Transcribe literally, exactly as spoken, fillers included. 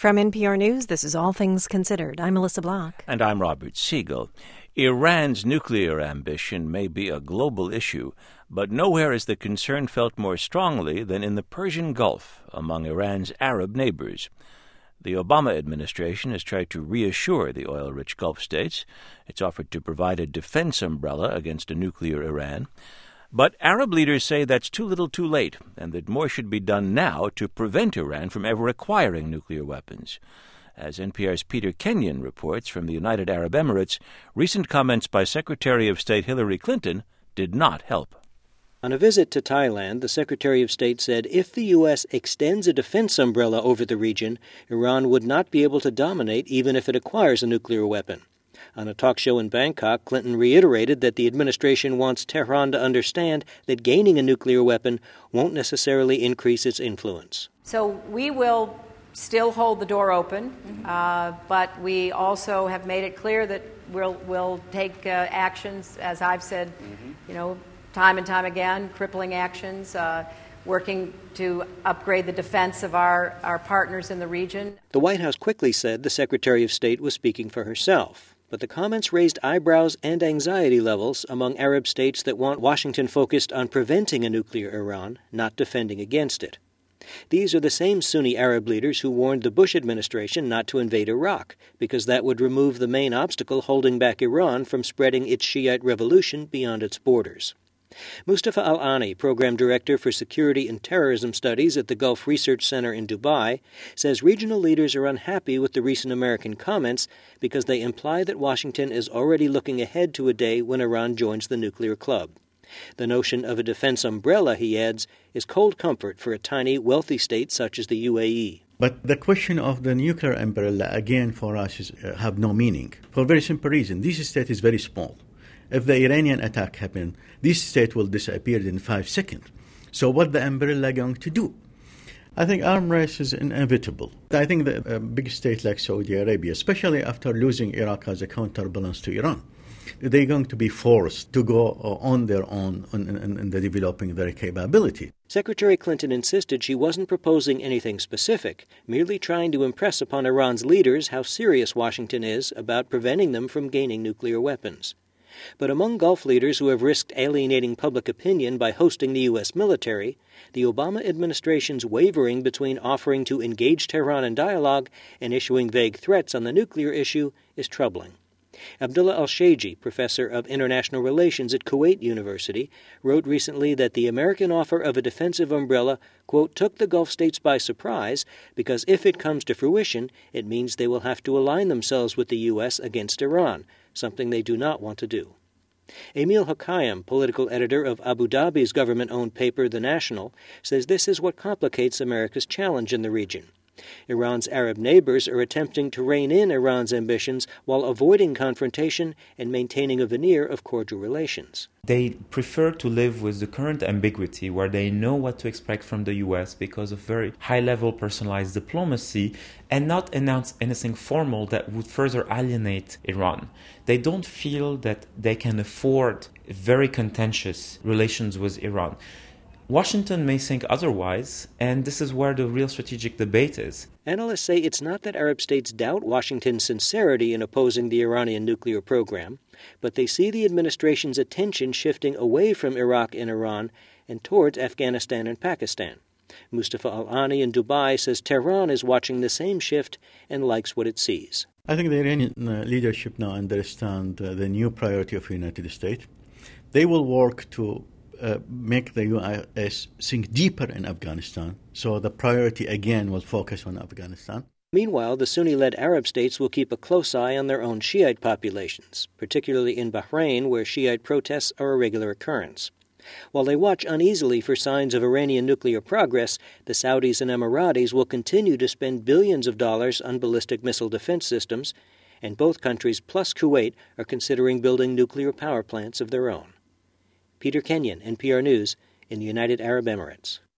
From N P R News, this is All Things Considered. I'm Melissa Block. And I'm Robert Siegel. Iran's nuclear ambition may be a global issue, but nowhere is the concern felt more strongly than in the Persian Gulf among Iran's Arab neighbors. The Obama administration has tried to reassure the oil-rich Gulf states. It's offered to provide a defense umbrella against a nuclear Iran. But Arab leaders say that's too little too late, and that more should be done now to prevent Iran from ever acquiring nuclear weapons. As N P R's Peter Kenyon reports from the United Arab Emirates, recent comments by Secretary of State Hillary Clinton did not help. On a visit to Thailand, the Secretary of State said if the U S extends a defense umbrella over the region, Iran would not be able to dominate even if it acquires a nuclear weapon. On a talk show in Bangkok, Clinton reiterated that the administration wants Tehran to understand that gaining a nuclear weapon won't necessarily increase its influence. So we will still hold the door open, mm-hmm. uh, but we also have made it clear that we'll, we'll take uh, actions, as I've said, mm-hmm. you know, time and time again, crippling actions, uh, working to upgrade the defense of our, our partners in the region. The White House quickly said the Secretary of State was speaking for herself. But the comments raised eyebrows and anxiety levels among Arab states that want Washington focused on preventing a nuclear Iran, not defending against it. These are the same Sunni Arab leaders who warned the Bush administration not to invade Iraq, because that would remove the main obstacle holding back Iran from spreading its Shiite revolution beyond its borders. Mustafa Al-Ani, Program Director for Security and Terrorism Studies at the Gulf Research Center in Dubai, says regional leaders are unhappy with the recent American comments because they imply that Washington is already looking ahead to a day when Iran joins the nuclear club. The notion of a defense umbrella, he adds, is cold comfort for a tiny, wealthy state such as the U A E. But the question of the nuclear umbrella, again, for us, is, uh, have no meaning. For a very simple reason. This state is very small. If the Iranian attack happened, this state will disappear in five seconds. So what the umbrella going to do? I think arms race is inevitable. I think that a big state like Saudi Arabia, especially after losing Iraq as a counterbalance to Iran, they're going to be forced to go on their own in, in, in the developing their capability. Secretary Clinton insisted she wasn't proposing anything specific, merely trying to impress upon Iran's leaders how serious Washington is about preventing them from gaining nuclear weapons. But among Gulf leaders who have risked alienating public opinion by hosting the U S military, the Obama administration's wavering between offering to engage Tehran in dialogue and issuing vague threats on the nuclear issue is troubling. Abdullah Al-Shaiji, professor of international relations at Kuwait University, wrote recently that the American offer of a defensive umbrella, quote, took the Gulf states by surprise because if it comes to fruition, it means they will have to align themselves with the U S against Iran, something they do not want to do. Emil Hokaiyam, political editor of Abu Dhabi's government-owned paper The National, says this is what complicates America's challenge in the region. Iran's Arab neighbors are attempting to rein in Iran's ambitions while avoiding confrontation and maintaining a veneer of cordial relations. They prefer to live with the current ambiguity where they know what to expect from the U S because of very high-level personalized diplomacy and not announce anything formal that would further alienate Iran. They don't feel that they can afford very contentious relations with Iran. Washington may think otherwise, and this is where the real strategic debate is. Analysts say it's not that Arab states doubt Washington's sincerity in opposing the Iranian nuclear program, but they see the administration's attention shifting away from Iraq and Iran and towards Afghanistan and Pakistan. Mustafa Al-Ani in Dubai says Tehran is watching the same shift and likes what it sees. I think the Iranian uh, leadership now understand uh, the new priority of the United States. They will work to Uh, make the U S sink deeper in Afghanistan. So the priority again will focus on Afghanistan. Meanwhile, the Sunni-led Arab states will keep a close eye on their own Shiite populations, particularly in Bahrain, where Shiite protests are a regular occurrence. While they watch uneasily for signs of Iranian nuclear progress, the Saudis and Emiratis will continue to spend billions of dollars on ballistic missile defense systems, and both countries plus Kuwait are considering building nuclear power plants of their own. Peter Kenyon, N P R News, in the United Arab Emirates.